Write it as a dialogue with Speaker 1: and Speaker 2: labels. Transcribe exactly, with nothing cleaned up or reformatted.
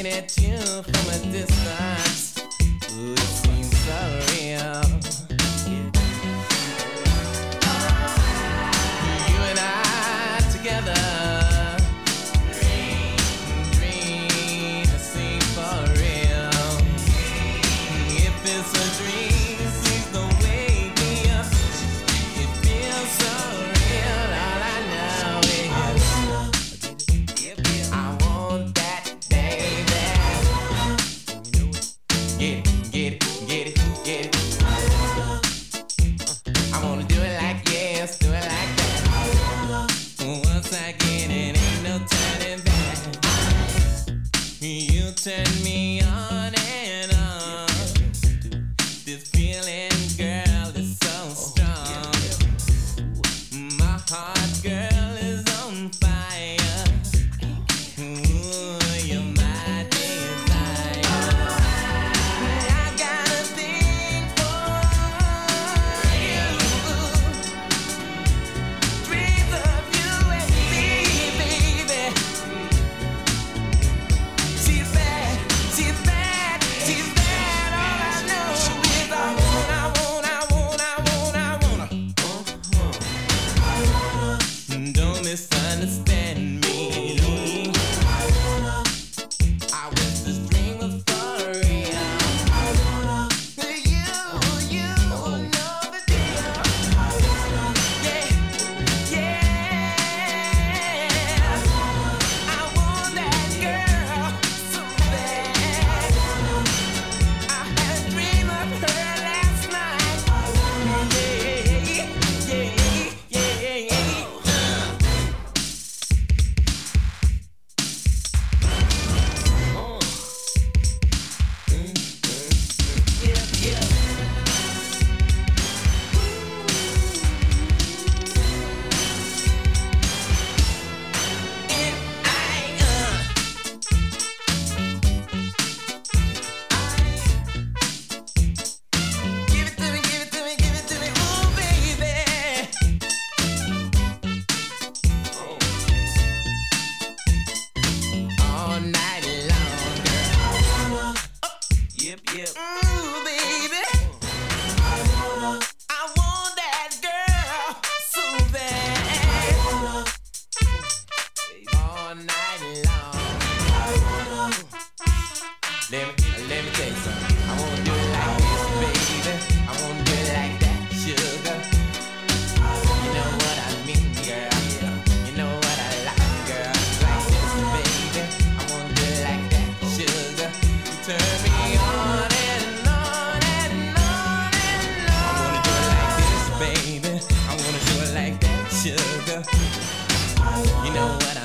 Speaker 1: at you from a distance. Ooh, it seems so real. You and I together. Dream, dream, it seems for real. If it's a dream, please don't wake me up. It feels so real. All I know is I want that, baby. Get it, get it, get it, get it. I wanna do it like yes, do it like that. Once I get it, ain't no turning back. You turn me on and on. This feeling, girl, is so strong. My heart, girl, is on fire. Ooh, you're my desire. I got a thing for you. Dreams of you and me, baby. She's bad, she's bad, she's bad. All I know is I want, I want, I want, I want, I wanna. Don't misunderstand me. I wish this dream was for real. You, you know the deal. Yeah, yeah. I want that girl so bad. I had a dream of her last night. Yeah, yeah, yeah, yeah. Give it to me, give it to me, give it to me, ooh baby. All night long, girl. Yep, yep. Ooh baby. I want that girl so bad. All night long. Let me, let me tell you something. I wanna do it like this, baby. I wanna do it like that, sugar. You know what I mean, girl. You know what I like, girl. Like this, baby. I wanna do it like that, sugar. You turn me on and on and on and on. I wanna do it like this, baby. I wanna do it like that, sugar. You know what I